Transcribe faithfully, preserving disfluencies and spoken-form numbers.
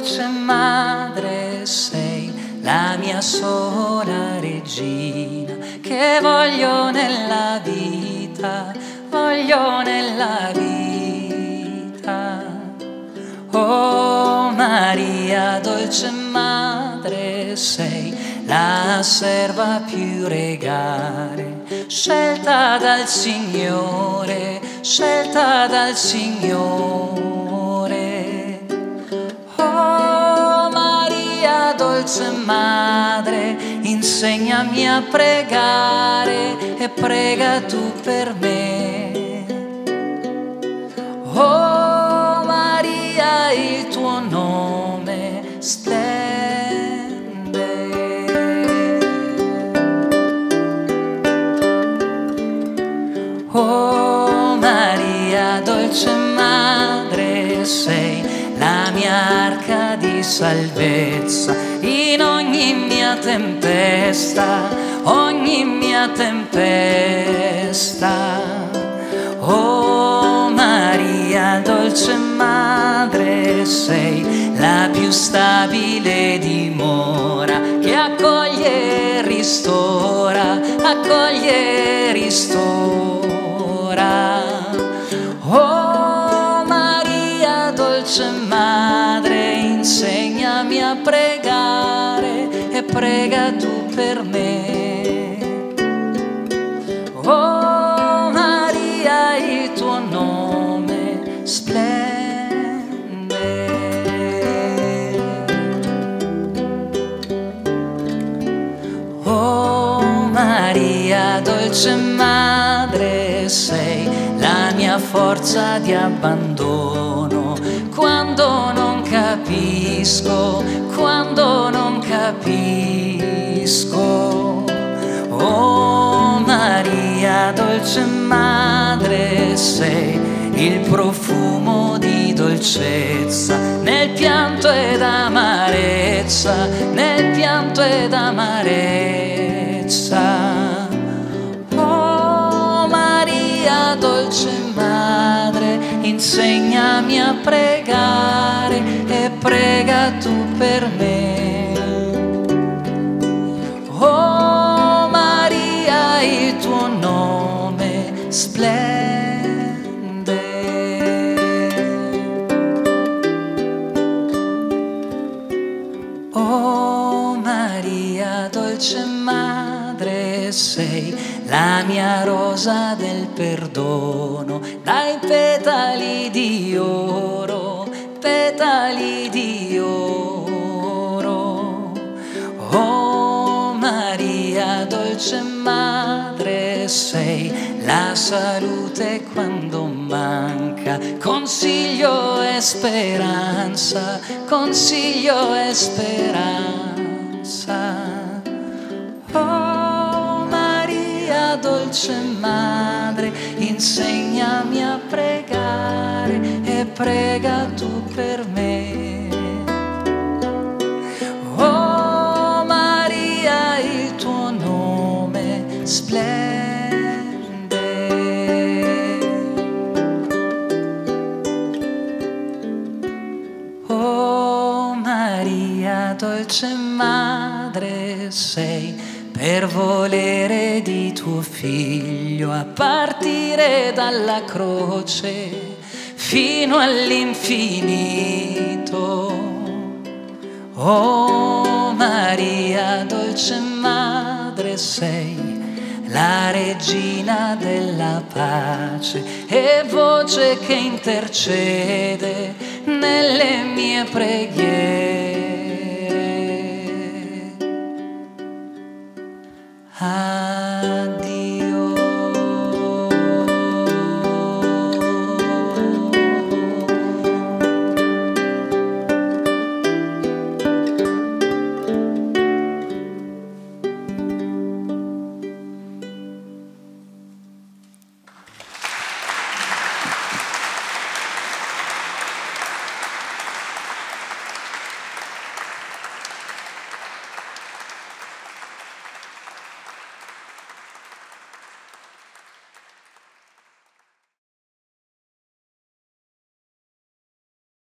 dolce madre, sei la mia sola regina, che voglio nella vita, voglio nella vita. Oh Maria, dolce madre, sei la serva più regale, scelta dal Signore, scelta dal Signore. Oh Maria, dolce madre, insegnami a pregare e prega tu per me. Oh Maria, il tuo nome splende. Oh Maria, dolce madre, sei la mia arca di salvezza in ogni mia tempesta, ogni mia tempesta. Oh Maria, dolce madre, sei la più stabile dimora, che accoglie e ristora, accoglie e ristora. Oh Maria, dolce madre, insegnami a pregare e prega tu per me. Oh Maria, il tuo nome splende. Oh Maria, dolce madre, sei la mia forza di abbandono, quando non capisco, quando non capisco. Oh Maria, dolce madre, sei il profumo di dolcezza nel pianto ed amarezza, nel pianto ed amarezza. Oh Maria, dolce madre, insegnami a pregare e prega tu per me. Oh Maria, il tuo nome splende. Oh Maria, dolce madre, sei la mia rosa del perdono, dai petali di oro, petali di oro. Oh Maria, dolce madre, sei la salute quando manca, consiglio e speranza, consiglio e speranza. Oh Maria, dolce madre, insegnami a pregare e prega tu per me. Oh Maria, il tuo nome splende. Oh Maria, dolce madre, sei per volere di tuo figlio a partire dalla croce fino all'infinito. Oh Maria, dolce madre, sei la regina della pace e voce che intercede nelle mie preghiere. Ah.